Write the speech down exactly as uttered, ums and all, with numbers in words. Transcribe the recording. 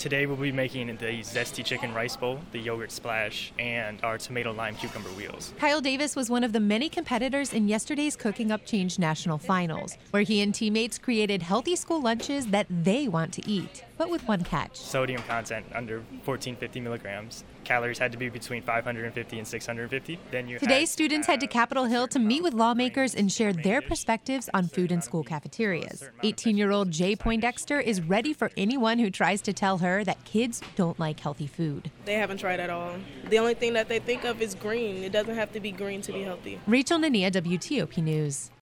Today we'll be making the zesty chicken rice bowl, the yogurt splash, and our tomato lime cucumber wheels. Kyle Davis was one of the many competitors in yesterday's Cooking Up Change National Finals, where he and teammates created healthy school lunches that they want to eat, but with one catch. Sodium content under fourteen fifty milligrams. Calories had to be between five hundred fifty and six hundred fifty. Then you Today, had, students uh, head to Capitol Hill to meet with lawmakers and share their perspectives on food in school cafeterias. eighteen-year-old Jay Poindexter is ready for anyone who tries to tell her that kids don't like healthy food. They haven't tried at all. The only thing that they think of is green. It doesn't have to be green to be healthy. Rachel Nania, W T O P News.